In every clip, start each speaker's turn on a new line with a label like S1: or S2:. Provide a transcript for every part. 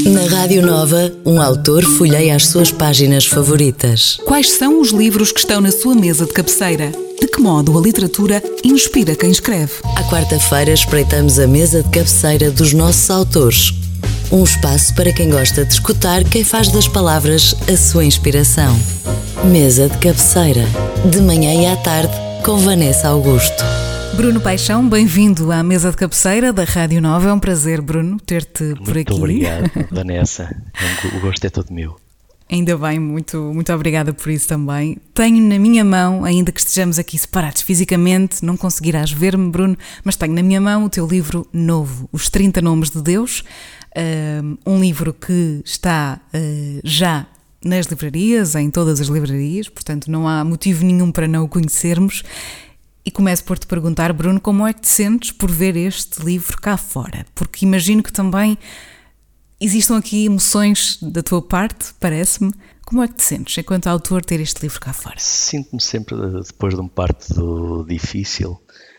S1: Na Rádio Nova, um autor folheia as suas páginas favoritas.
S2: Quais são os livros que estão na sua mesa de cabeceira? De que modo a literatura inspira quem escreve?
S1: À quarta-feira espreitamos a mesa de cabeceira dos nossos autores. Um espaço para quem gosta de escutar quem faz das palavras a sua inspiração. Mesa de cabeceira, de manhã e à tarde, com Vanessa Augusto.
S2: Bruno Paixão, bem-vindo à mesa de cabeceira da Rádio Nova. É um prazer, Bruno, ter-te por aqui.
S3: Muito obrigado, Vanessa. O gosto é todo meu.
S2: Ainda bem, muito obrigada por isso também. Tenho na minha mão, ainda que estejamos aqui separados fisicamente, não conseguirás ver-me, Bruno, mas tenho na minha mão o teu livro novo, Os 30 Nomes de Deus, um livro que está já nas livrarias, em todas as livrarias, portanto não há motivo nenhum para não o conhecermos. E começo por te perguntar, Bruno, como é que te sentes por ver este livro cá fora? Porque imagino que também existam aqui emoções da tua parte, parece-me. Como é que te sentes enquanto autor ter este livro cá fora?
S3: Sinto-me sempre, depois de um parto difícil,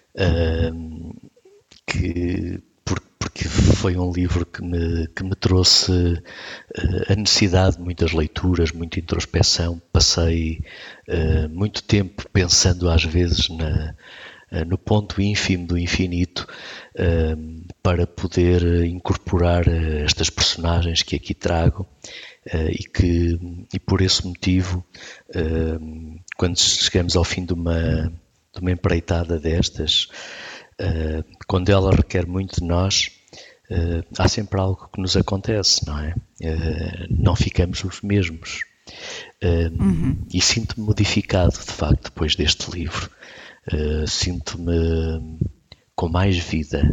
S3: porque foi um livro que me trouxe a necessidade de muitas leituras, muita introspeção. Passei muito tempo pensando às vezes no ponto ínfimo do infinito para poder incorporar estas personagens que aqui trago e por esse motivo, quando chegamos ao fim de uma empreitada destas, quando ela requer muito de nós, há sempre algo que nos acontece, não é? Não ficamos os mesmos. E sinto-me modificado, de facto, depois deste livro. Sinto-me com mais vida,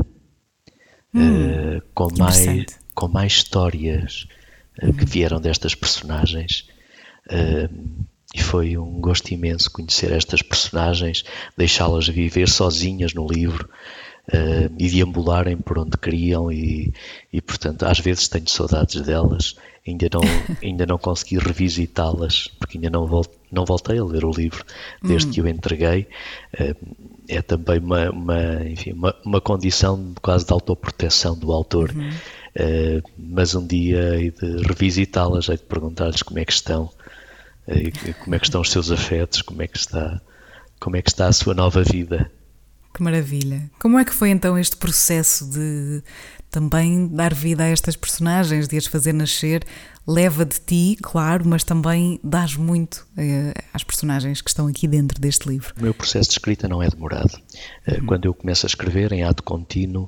S3: com mais histórias que vieram destas personagens. E foi um gosto imenso conhecer estas personagens, deixá-las viver sozinhas no livro e deambularem por onde queriam e, portanto, às vezes tenho saudades delas, ainda não consegui revisitá-las, porque ainda não voltei a ler o livro desde que o entreguei. É também uma condição quase de autoproteção do autor, mas um dia hei de revisitá-las, hei de perguntar-lhes como é que estão. Como é que estão os seus afetos, como é que está a sua nova vida.
S2: Que maravilha! Como é que foi então este processo de também dar vida a estas personagens, de as fazer nascer? Leva de ti, claro, mas também dás muito às personagens que estão aqui dentro deste livro.
S3: O meu processo de escrita não é demorado. Quando eu começo a escrever em ato contínuo,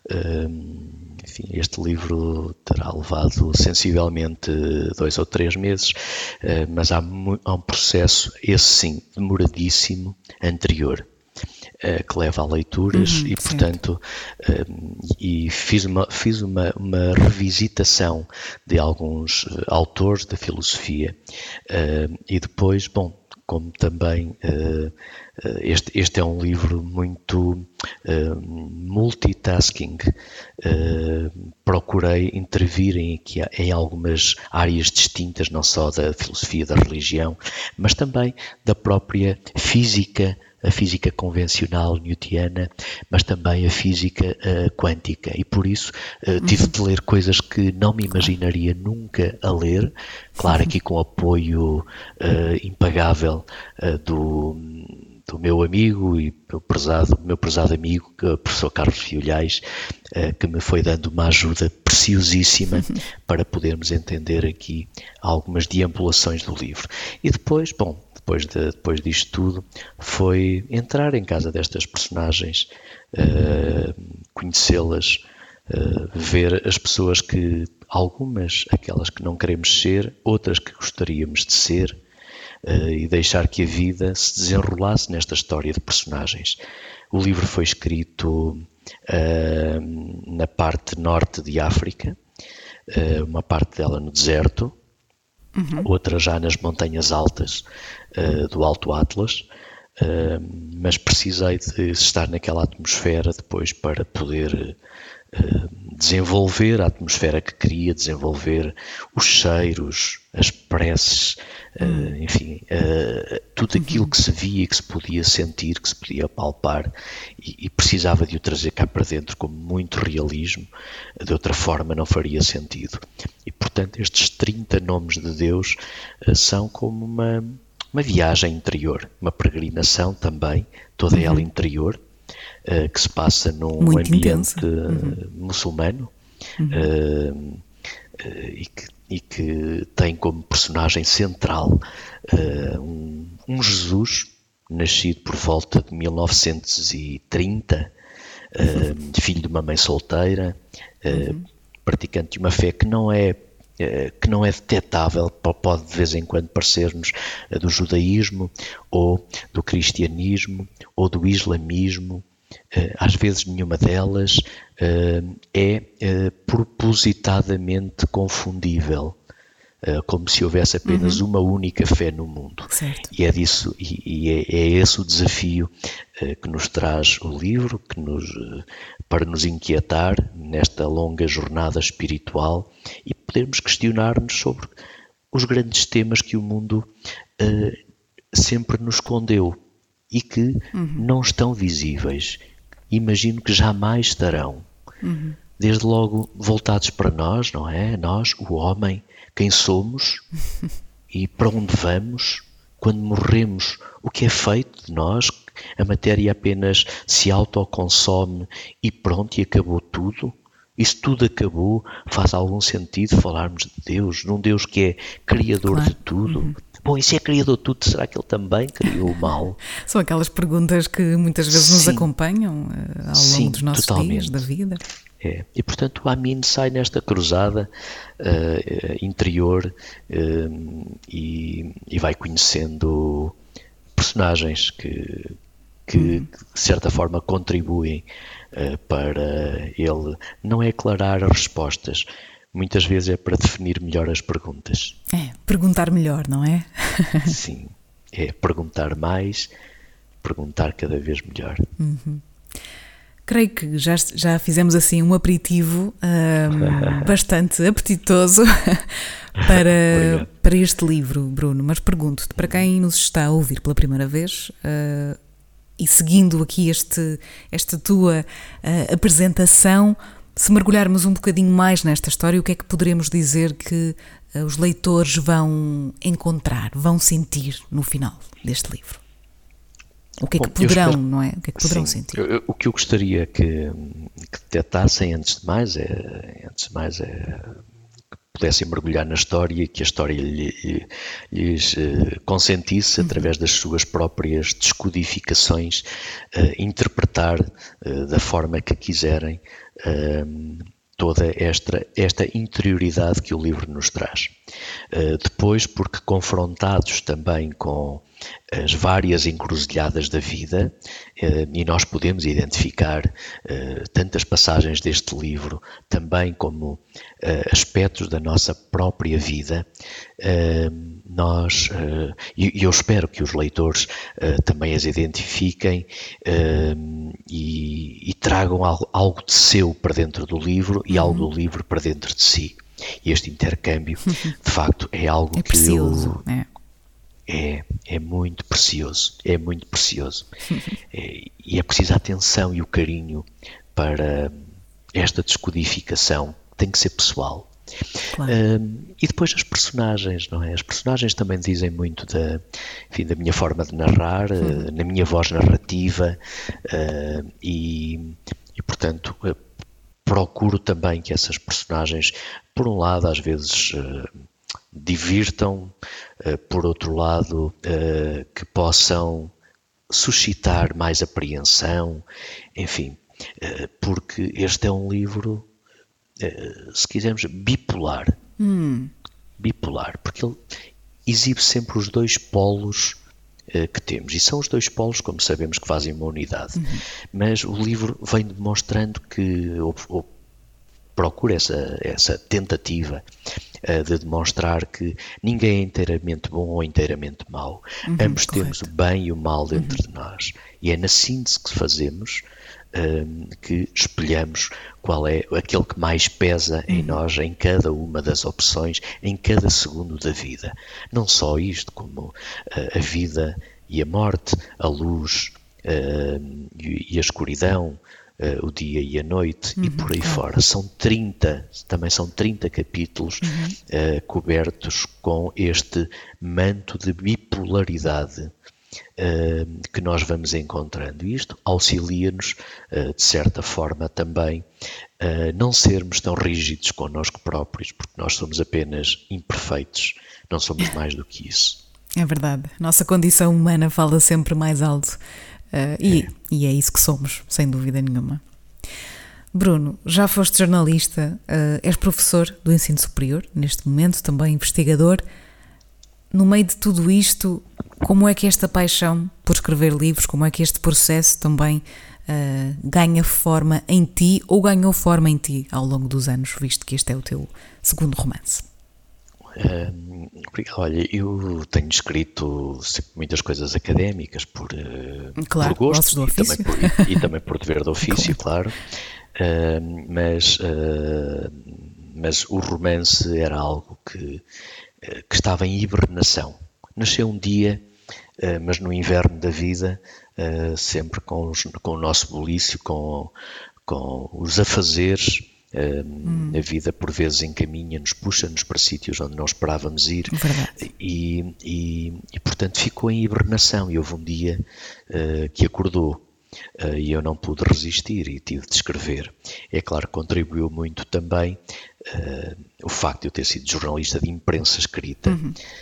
S3: este livro terá levado sensivelmente 2 ou 3 meses, mas há um processo, esse sim, demoradíssimo, anterior, que leva a leituras e, portanto, fiz uma revisitação de alguns autores da filosofia e depois, como também este é um livro muito multitasking, procurei intervir em algumas áreas distintas, não só da filosofia da religião, mas também da própria física, a física convencional newtiana, mas também a física quântica, e por isso tive de ler coisas que não me imaginaria nunca a ler, claro, aqui com apoio impagável do meu amigo e meu prezado amigo, o professor Carlos Fiolhais, que me foi dando uma ajuda preciosíssima para podermos entender aqui algumas deambulações do livro. E depois, depois disto tudo, foi entrar em casa destas personagens, conhecê-las, ver as pessoas algumas, aquelas que não queremos ser, outras que gostaríamos de ser, e deixar que a vida se desenrolasse nesta história de personagens. O livro foi escrito na parte norte de África, uma parte dela no deserto, outra já nas montanhas altas do Alto Atlas, mas precisei de estar naquela atmosfera depois para poder desenvolver a atmosfera que queria, desenvolver os cheiros, as preces, enfim, tudo aquilo que se via, que se podia sentir, que se podia palpar, e precisava de o trazer cá para dentro com muito realismo, de outra forma não faria sentido. E portanto estes 30 nomes de Deus são como uma viagem interior, uma peregrinação também, toda ela interior, que se passa num
S2: muito
S3: ambiente muçulmano, e que tem como personagem central um Jesus nascido por volta de 1930, filho de uma mãe solteira, praticante de uma fé que não é detectável, pode de vez em quando parecer-nos do judaísmo, ou do cristianismo, ou do islamismo. Às vezes nenhuma delas é propositadamente confundível, como se houvesse apenas uma única fé no mundo.
S2: Certo.
S3: E é disso, é esse o desafio que nos traz o livro, para nos inquietar nesta longa jornada espiritual e podermos questionar-nos sobre os grandes temas que o mundo sempre nos escondeu e que não estão visíveis. Imagino que jamais estarão. Desde logo voltados para nós, não é? Nós, o homem, quem somos e para onde vamos. Quando morremos, o que é feito de nós? A matéria apenas se autoconsome e pronto, e acabou tudo? E se tudo acabou, faz algum sentido falarmos de Deus, de um Deus que é criador de tudo? Bom, e se é criador de tudo, será que Ele também criou o mal?
S2: São aquelas perguntas que muitas vezes nos acompanham ao longo dos nossos dias, da vida.
S3: E portanto o Amin sai nesta cruzada interior e vai conhecendo personagens que de certa forma contribuem para ele, não é aclarar as respostas, muitas vezes é para definir melhor as perguntas.
S2: Perguntar melhor, não é?
S3: Sim, é perguntar mais, perguntar cada vez melhor.
S2: Creio que já fizemos assim um aperitivo bastante apetitoso para este livro, Bruno, mas pergunto-te, para quem nos está a ouvir pela primeira vez e seguindo aqui esta tua apresentação, se mergulharmos um bocadinho mais nesta história, o que é que poderemos dizer que os leitores vão encontrar, vão sentir no final deste livro? O que é que poderão, não é? O que é que poderão sentir?
S3: O que eu gostaria que detectassem antes de mais é que pudessem mergulhar na história e que a história lhes consentisse, através das suas próprias descodificações, interpretar da forma que quiserem toda esta interioridade que o livro nos traz. Depois, porque confrontados também com as várias encruzilhadas da vida, e nós podemos identificar tantas passagens deste livro, também como aspectos da nossa própria vida, eu espero que os leitores também as identifiquem e tragam algo de seu para dentro do livro e algo do livro para dentro de si. E este intercâmbio, de facto, é algo que
S2: precioso,
S3: é muito precioso, é muito precioso. E é preciso a atenção e o carinho para esta descodificação, tem que ser pessoal.
S2: Claro.
S3: E depois as personagens, não é? As personagens também dizem muito da minha forma de narrar, na minha voz narrativa, e portanto procuro também que essas personagens, por um lado, às vezes divirtam, por outro lado, que possam suscitar mais apreensão, enfim, porque este é um livro, se quisermos, bipolar. Bipolar, porque ele exibe sempre os dois polos que temos, e são os dois polos, como sabemos, que fazem uma unidade. Mas o livro vem demonstrando que procura essa tentativa de demonstrar que ninguém é inteiramente bom ou inteiramente mau. Ambos temos o bem e o mal dentro de nós. E é na síntese que fazemos que espelhamos qual é aquele que mais pesa em nós, em cada uma das opções, em cada segundo da vida. Não só isto, como a vida e a morte, a luz e a escuridão, o dia e a noite, e por aí fora. Também são 30 capítulos cobertos com este manto de bipolaridade que nós vamos encontrando. E isto auxilia-nos, de certa forma, também a não sermos tão rígidos connosco próprios, porque nós somos apenas imperfeitos, não somos mais do que isso.
S2: É verdade. Nossa condição humana fala sempre mais alto. E é isso que somos, sem dúvida nenhuma. Bruno, já foste jornalista, és professor do ensino superior, neste momento também investigador. No meio de tudo isto, como é que esta paixão por escrever livros, como é que este processo também ganha forma em ti, ou ganhou forma em ti ao longo dos anos, visto que este é o teu segundo romance?
S3: Olha, eu tenho escrito sempre muitas coisas académicas por gosto
S2: do ofício.
S3: e também por dever de ofício, claro. Mas o romance era algo que estava em hibernação. Nasceu um dia, mas no inverno da vida, sempre com o nosso bulício, com os afazeres. A vida por vezes encaminha-nos, puxa-nos para sítios onde não esperávamos ir e portanto ficou em hibernação, e houve um dia que acordou e eu não pude resistir e tive de escrever. É claro que contribuiu muito também o facto de eu ter sido jornalista de imprensa escrita,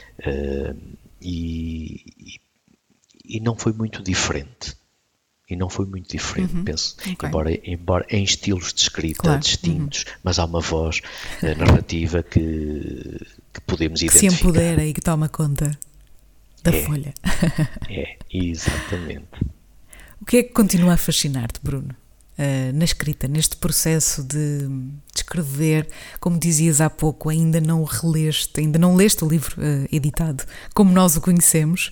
S3: e não foi muito diferente. Penso, embora em estilos de escrita distintos, mas há uma voz narrativa que podemos identificar.
S2: Que se empodera e que toma conta da folha.
S3: Exatamente.
S2: O que é que continua a fascinar-te, Bruno, na escrita, neste processo de escrever? Como dizias há pouco, ainda não leste o livro editado como nós o conhecemos.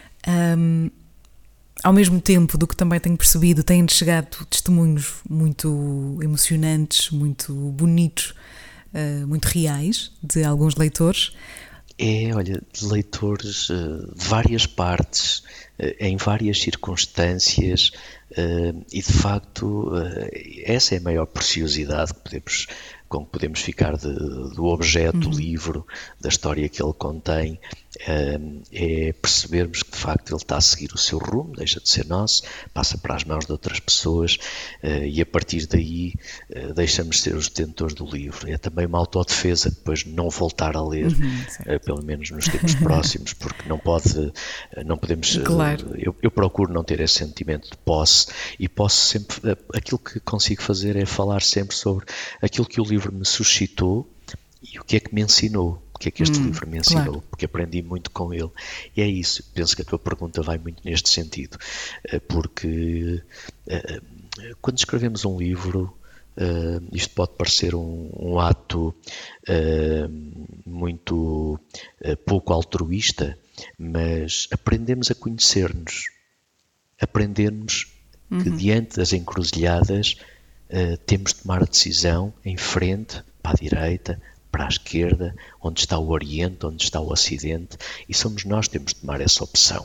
S2: Ao mesmo tempo, do que também tenho percebido, têm-te chegado testemunhos muito emocionantes, muito bonitos, muito reais, de alguns leitores.
S3: Olha, de leitores de várias partes, em várias circunstâncias, e de facto essa é a maior preciosidade com que podemos ficar do objeto, do livro, da história que ele contém, é percebermos que de facto ele está a seguir o seu rumo, deixa de ser nosso, passa para as mãos de outras pessoas, e a partir daí deixamos de ser os detentores do livro. É também uma autodefesa depois não voltar a ler, pelo menos nos tempos próximos, porque não podemos,
S2: claro.
S3: Eu procuro não ter esse sentimento de posse, e posso sempre, aquilo que consigo fazer é falar sempre sobre aquilo que o livro me suscitou e o que é que me ensinou, o que é que este livro me ensinou, claro. Porque aprendi muito com ele. E é isso, penso que a tua pergunta vai muito neste sentido, porque quando escrevemos um livro, isto pode parecer um ato muito pouco altruísta, mas aprendemos a conhecer-nos, aprendemos que diante das encruzilhadas temos de tomar a decisão em frente, para a direita, para a esquerda, onde está o Oriente, onde está o Ocidente, e somos nós que temos de tomar essa opção.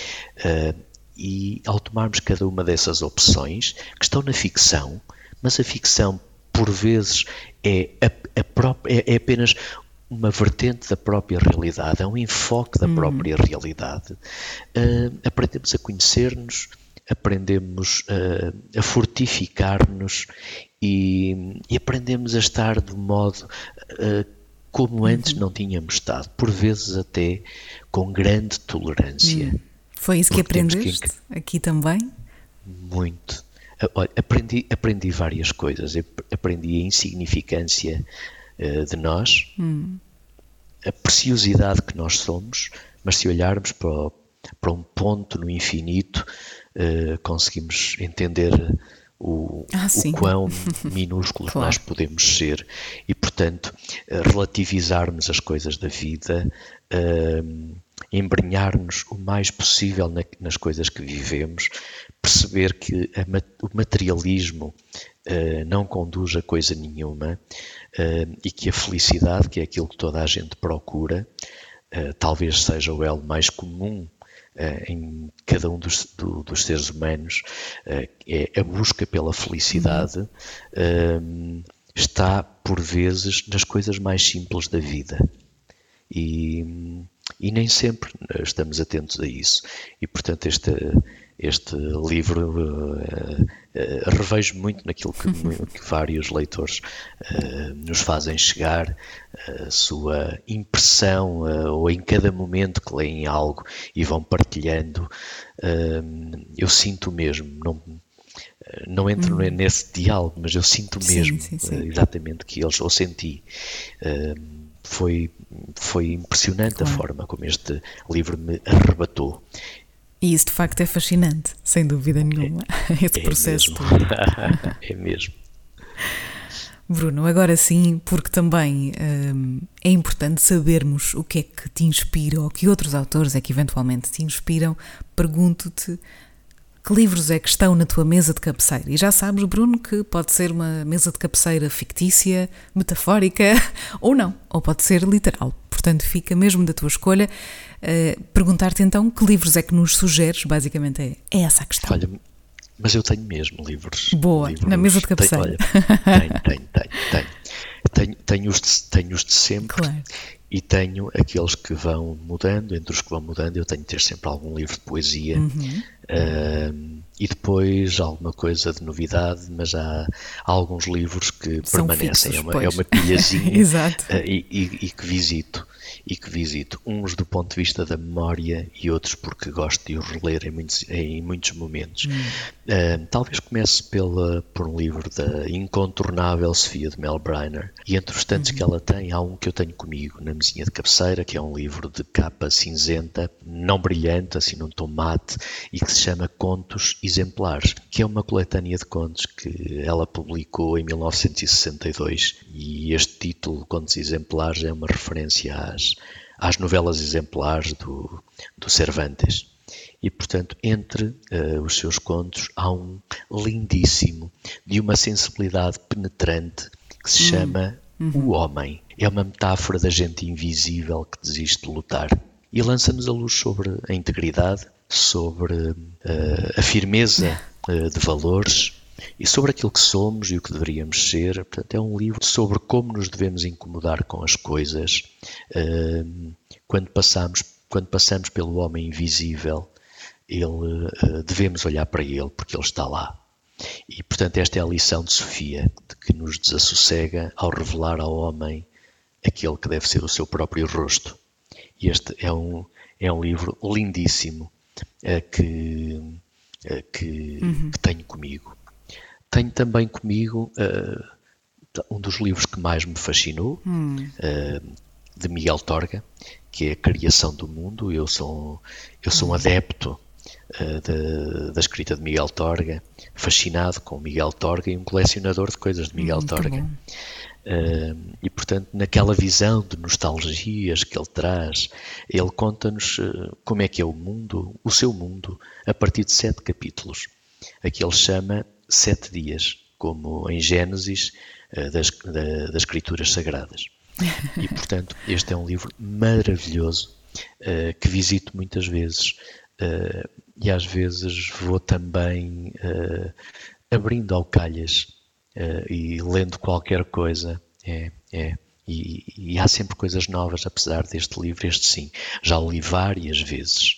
S3: E ao tomarmos cada uma dessas opções, que estão na ficção, mas a ficção, por vezes, é apenas uma vertente da própria realidade, é um enfoque da própria realidade, aprendemos a conhecer-nos, aprendemos a fortificar-nos e aprendemos a estar de modo como antes não tínhamos estado, por vezes até com grande tolerância.
S2: Foi isso que aprendeste aqui também?
S3: Muito. Olha, aprendi várias coisas. Eu aprendi a insignificância de nós, a preciosidade que nós somos, mas se olharmos para um ponto no infinito, conseguimos entender o quão minúsculos claro. Nós podemos ser, e portanto, relativizarmos as coisas da vida, embrenhar-nos o mais possível nas coisas que vivemos, perceber que o materialismo não conduz a coisa nenhuma, e que a felicidade, que é aquilo que toda a gente procura, talvez seja o elo mais comum em cada um dos seres humanos, é a busca pela felicidade, está por vezes nas coisas mais simples da vida. E nem sempre estamos atentos a isso. E, portanto, este livro revejo muito naquilo que vários leitores nos fazem chegar, a sua impressão, ou em cada momento que leem algo e vão partilhando. Eu sinto mesmo, não entro nesse diálogo, mas eu sinto mesmo exatamente que eles, ou senti. Foi impressionante a forma como este livro me arrebatou.
S2: E isso de facto é fascinante, sem dúvida nenhuma, esse processo
S3: mesmo.
S2: todo.
S3: É mesmo.
S2: Bruno, agora sim, porque também é importante sabermos o que é que te inspira, ou que outros autores é que eventualmente te inspiram, pergunto-te que livros é que estão na tua mesa de cabeceira? E já sabes, Bruno, que pode ser uma mesa de cabeceira fictícia, metafórica, ou não, ou pode ser literal. Portanto, fica mesmo da tua escolha. Perguntar-te então que livros é que nos sugeres, basicamente é essa a questão.
S3: Olha, mas eu tenho mesmo livros.
S2: Boa, na mesa de cabeceira.
S3: Tenho os de sempre.
S2: Claro.
S3: E tenho aqueles que vão mudando. Entre os que vão mudando, eu tenho de ter sempre algum livro de poesia, e depois alguma coisa de novidade, mas há alguns livros que
S2: são
S3: permanecem.
S2: Fixos,
S3: é uma pilhazinha.
S2: Exato.
S3: E que visito. Uns do ponto de vista da memória e outros porque gosto de os reler em muitos momentos. Talvez comece por um livro da incontornável Sofia de Mel Briner, e entre os tantos que ela tem, há um que eu tenho comigo na mesinha de cabeceira, que é um livro de capa cinzenta, não brilhante, assim num tom mate, e que se chama Contos Exemplares, que é uma coletânea de contos que ela publicou em 1962, e este título, Contos Exemplares, é uma referência às novelas exemplares do Cervantes. E, portanto, entre os seus contos há um lindíssimo, de uma sensibilidade penetrante, que se chama O Homem. É uma metáfora da gente invisível que desiste de lutar. E lança-nos a luz sobre a integridade, sobre a firmeza de valores e sobre aquilo que somos e o que deveríamos ser. Portanto, é um livro sobre como nos devemos incomodar com as coisas quando passamos pelo homem invisível. Devemos olhar para ele porque ele está lá. E, portanto, esta é a lição de Sofia, de que nos desassossega ao revelar ao homem aquele que deve ser o seu próprio rosto. E este é um livro lindíssimo que tenho comigo. Tenho também comigo um dos livros que mais me fascinou, de Miguel Torga, que é A Criação do Mundo. Eu sou um adepto da escrita de Miguel Torga, fascinado com Miguel Torga e um colecionador de coisas de Miguel Torga. E, portanto, naquela visão de nostalgias que ele traz, ele conta-nos como é que é o mundo, o seu mundo, a partir de 7 capítulos. Aqui ele chama 7 dias, como em Gênesis das Escrituras Sagradas. E, portanto, este é um livro maravilhoso, que visito muitas vezes, e às vezes vou também abrindo ao calhas e lendo qualquer coisa. E há sempre coisas novas, apesar deste livro. Este sim, já o li várias vezes,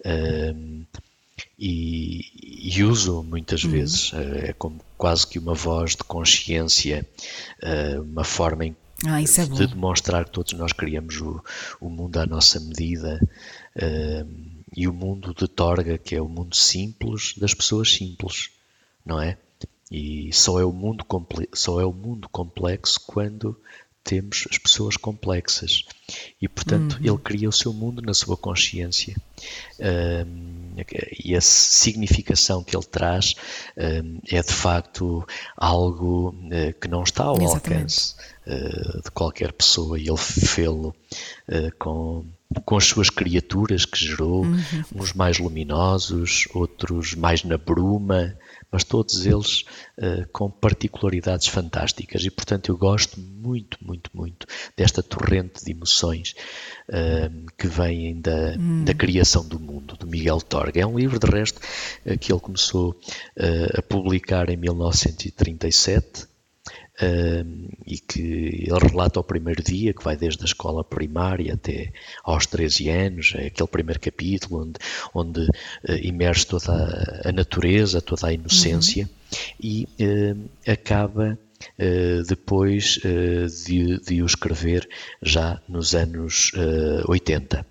S3: e uso muitas vezes. É como quase que uma voz de consciência, uma forma de demonstrar que todos nós criamos o mundo à nossa medida, e o mundo de Torga, que é o mundo simples das pessoas simples, não é? E só é o mundo complexo quando temos as pessoas complexas e, portanto, ele cria o seu mundo na sua consciência, e a significação que ele traz é de facto algo que não está ao alcance de qualquer pessoa, e ele fê-lo com as suas criaturas que gerou, uns mais luminosos, outros mais na bruma, mas todos eles com particularidades fantásticas, e portanto eu gosto muito, muito, muito desta torrente de emoções que vêm da criação do mundo, do Miguel Torga. É um livro, de resto, que ele começou a publicar em 1937, e que ele relata o primeiro dia, que vai desde a escola primária até aos 13 anos, é aquele primeiro capítulo onde imerge toda a natureza, toda a inocência, e acaba depois de o escrever já nos anos 80.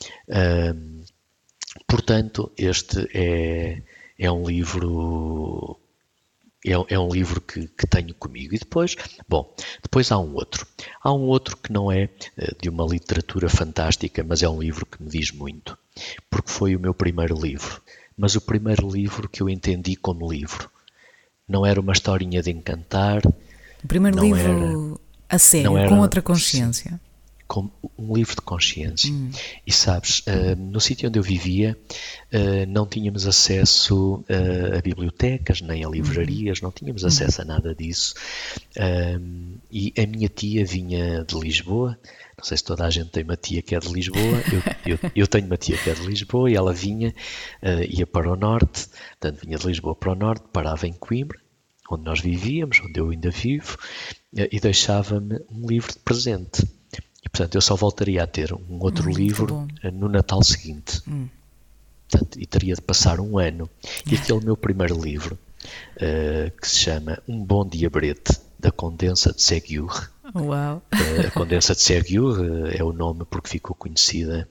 S3: Portanto, este é um livro... É um livro que tenho comigo. E depois há um outro. Há um outro que não é de uma literatura fantástica, mas é um livro que me diz muito, porque foi o meu primeiro livro. Mas o primeiro livro que eu entendi como livro. Não era uma historinha de encantar.
S2: O primeiro livro a sério, com outra consciência.
S3: Sim, como um livro de consciência. E sabes, no sítio onde eu vivia não tínhamos acesso a bibliotecas, nem a livrarias, não tínhamos acesso a nada disso. E a minha tia vinha de Lisboa. Não sei se toda a gente tem uma tia que é de Lisboa. Eu tenho uma tia que é de Lisboa, e ela vinha, ia para o norte, portanto vinha de Lisboa para o norte, parava em Coimbra, onde nós vivíamos, onde eu ainda vivo, e deixava-me um livro de presente. E, portanto, eu só voltaria a ter um outro livro no Natal seguinte. Portanto, e teria de passar um ano. E aquele meu primeiro livro, que se chama Um Bom Diabrete, da Condensa de Ségur.
S2: Uau.
S3: A Condensa de Ségur é o nome porque ficou conhecida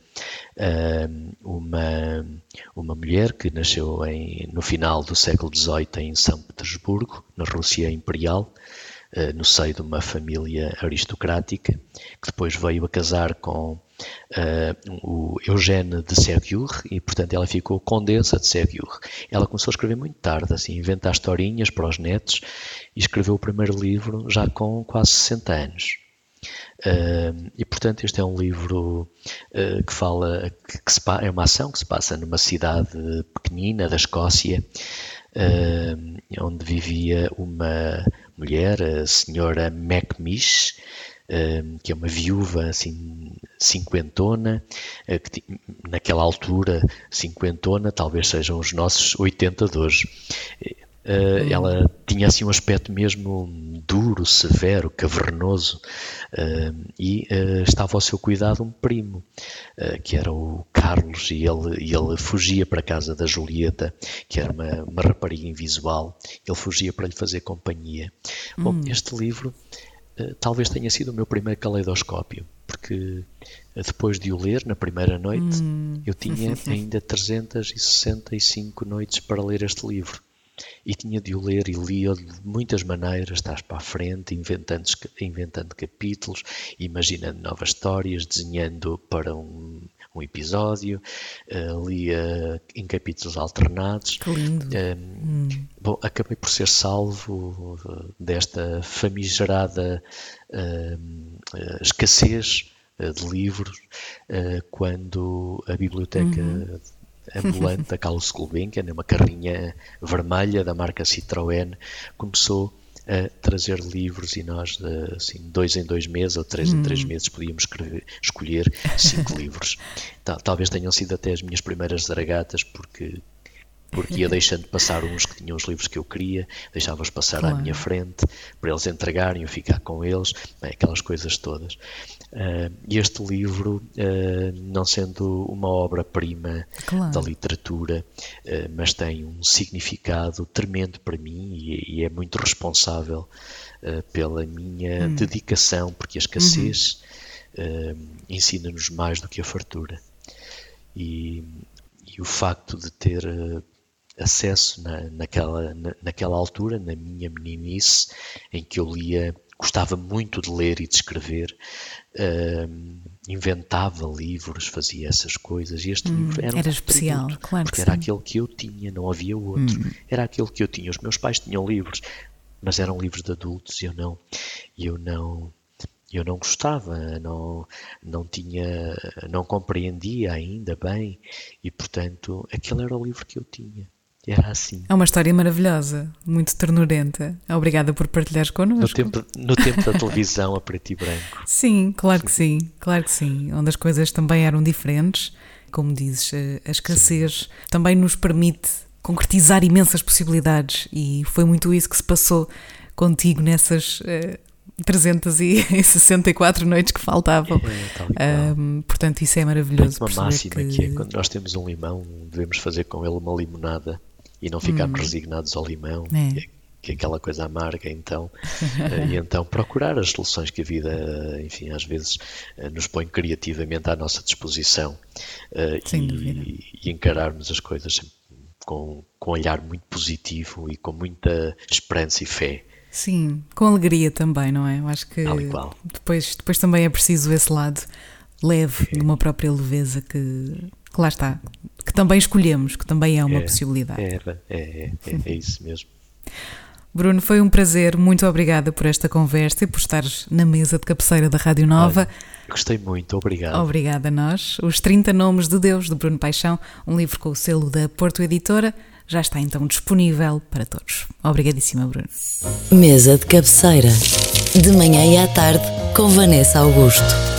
S3: uma mulher que nasceu no final do século XVIII em São Petersburgo, na Rússia Imperial, no seio de uma família aristocrática, que depois veio a casar com o Eugène de Ségur, e portanto ela ficou Condensa de Ségur. Ela começou a escrever muito tarde, assim, inventar historinhas para os netos, e escreveu o primeiro livro já com quase 60 anos. E portanto este é um livro que fala, é uma ação que se passa numa cidade pequenina da Escócia, onde vivia uma mulher, a senhora Macmish, que é uma viúva assim cinquentona, que naquela altura cinquentona talvez sejam os nossos 80 de hoje. Ela tinha assim um aspecto mesmo duro, severo, cavernoso, e estava ao seu cuidado um primo, que era o Carlos, e ele fugia para a casa da Julieta, que era uma rapariga invisual. Ele fugia para lhe fazer companhia. Bom, este livro talvez tenha sido o meu primeiro caleidoscópio, porque depois de o ler na primeira noite, eu tinha ainda 365 noites para ler este livro. E tinha de o ler, e lia de muitas maneiras, estás para a frente, inventando capítulos, imaginando novas histórias, desenhando para um episódio, lia em capítulos alternados.
S2: Que lindo.
S3: Bom, acabei por ser salvo desta famigerada escassez de livros quando a biblioteca ambulante da Carlos Gulbenkian, uma carrinha vermelha da marca Citroën, começou a trazer livros, e nós, assim, 2 em 2 meses ou 3 em 3 meses, podíamos escolher 5 livros. Talvez tenham sido até as minhas primeiras zaragatas, porque ia deixando passar uns que tinham os livros que eu queria, deixava-os passar à minha frente, para eles entregarem, eu ficar com eles, aquelas coisas todas. E este livro, não sendo uma obra-prima da literatura, mas tem um significado tremendo para mim, e é muito responsável pela minha dedicação, porque a escassez ensina-nos mais do que a fartura. E o facto de ter acesso naquela altura, na minha meninice, em que eu lia gostava muito de ler e de escrever, inventava livros, fazia essas coisas, e este livro era
S2: especial, claro,
S3: porque
S2: que
S3: era
S2: sim.
S3: aquele que eu tinha, não havia outro, era aquele que eu tinha. Os meus pais tinham livros, mas eram livros de adultos, e eu não gostava, não compreendia ainda bem, e portanto aquele era o livro que eu tinha. Era assim.
S2: É uma história maravilhosa, muito ternurenta. Obrigada por partilhares connosco.
S3: No tempo da televisão a preto e branco.
S2: Sim, claro que sim, claro que sim. Onde as coisas também eram diferentes. Como dizes, a escassez também nos permite concretizar imensas possibilidades, e foi muito isso que se passou contigo nessas 364 noites que faltavam. Portanto, isso é maravilhoso.
S3: Tem uma máxima que é: quando nós temos um limão, devemos fazer com ele uma limonada e não ficarmos resignados ao limão, que é aquela coisa amarga. Então, e então procurar as soluções que a vida, enfim, às vezes nos põe criativamente à nossa disposição, e encararmos as coisas com um olhar muito positivo e com muita esperança e fé.
S2: Sim, com alegria também, não é? Eu acho que depois também é preciso esse lado leve, de uma própria leveza que lá está, que também escolhemos, que também é uma possibilidade.
S3: É isso mesmo.
S2: Bruno, foi um prazer, muito obrigada por esta conversa e por estares na mesa de cabeceira da Rádio Nova.
S3: Gostei muito, obrigado.
S2: Obrigada a nós. Os 30 Nomes de Deus, de Bruno Paixão, um livro com o selo da Porto Editora, já está então disponível para todos. Obrigadíssima, Bruno.
S1: Mesa de cabeceira, de manhã e à tarde, com Vanessa Augusto.